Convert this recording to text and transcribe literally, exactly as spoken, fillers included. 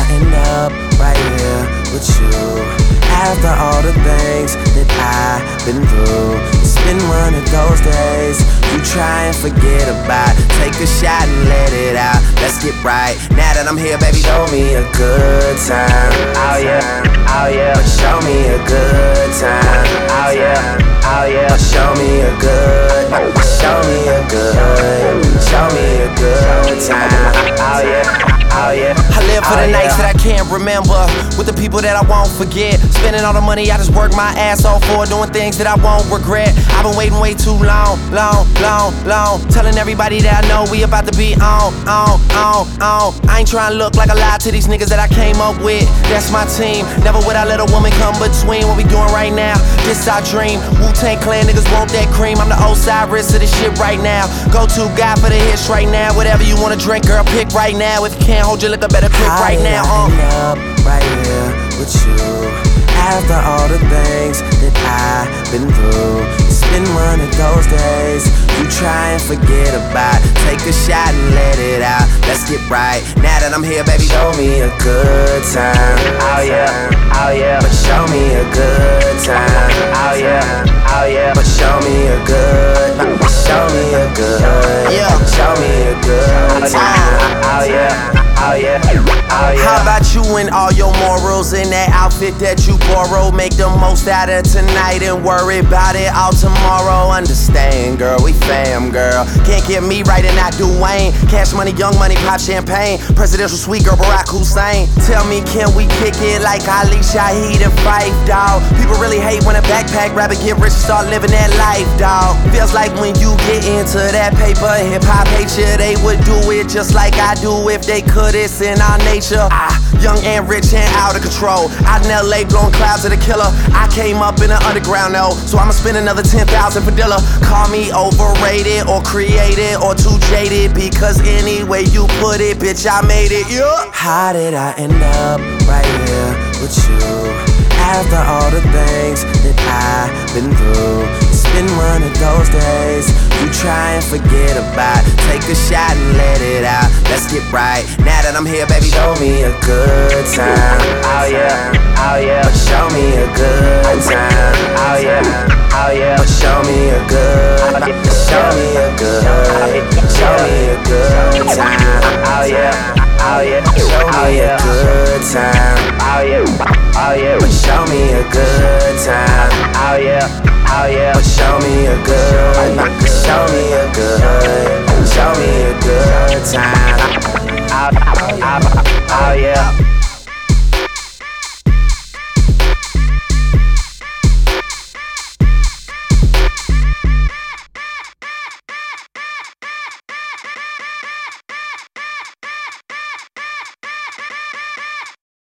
end up right here with you? After all the things that I've been through, it's been one of those days you try and forget about. Take a shot and let it out, let's get right. Now that I'm here, baby, show me a good time. Oh yeah, oh yeah, but show me a good time. Oh yeah, oh yeah, but show me a good, show me a good, show me a good time. Oh yeah. Oh, yeah. I live for the oh, nights yeah. that I can't remember, with the people that I won't forget. Spending all the money I just work my ass off for, doing things that I won't regret. I've been waiting way too long, long, long, long, telling everybody that I know we about to be on, on, on, on. I ain't trying to look like a lie to these niggas that I came up with. That's my team. Never would I let a woman come between what we doing right now. This our dream. Wu-Tang Clan niggas want that cream. I'm the Osiris of this shit right now. Go-to guy for the hits right now. Whatever you wanna drink, girl, pick right now. If you can't hold your liquor, better pick right now. I end up right here with you. After all the things that I've been through, it's been one of those days you try and forget about. Take a shot and let it out, let's get right. Now that I'm here, baby, show me a good time. Oh yeah, oh yeah, but show me a good time. Oh yeah, oh yeah, but show me a good, show me a good, yeah, show me a good time. Oh yeah. Oh yeah, oh yeah. How about you and all your morals in that outfit that you borrow? Make the most out of tonight and worry about it all tomorrow. Understand, girl, we fam, girl. Can't get me right and not Dwayne. Cash money, young money, pop champagne. Presidential suite, girl, Barack Hussein. Tell me, can we kick it like Ali, Shaheed, and Fife, dawg? People really hate when a backpack rapper get rich and start living that life, dawg. Feels like when you get into that paper, hip-hop hate you. They would do it just like I do if they could. It's in our nature. Ah, young and rich and out of control. Out in L A blowing clouds of the killer. I came up in the underground though, so I'ma spend another ten thousand for Dilla. Call me overrated or created or too jaded, because any way you put it, bitch, I made it. Yeah. How did I end up right here with you? After all the things that I've been through, it's been one of those days you try and forget about. Take a shot and let it out, let's get right. Now that I'm here, baby, show me a good time. Oh yeah, oh yeah, but show me a good time. Oh yeah, oh yeah, but show me a good, show me a good, show me a good time. Oh yeah, oh yeah, show me a good time. Oh yeah, oh yeah, but show me a good time. Oh yeah, oh yeah, but show me a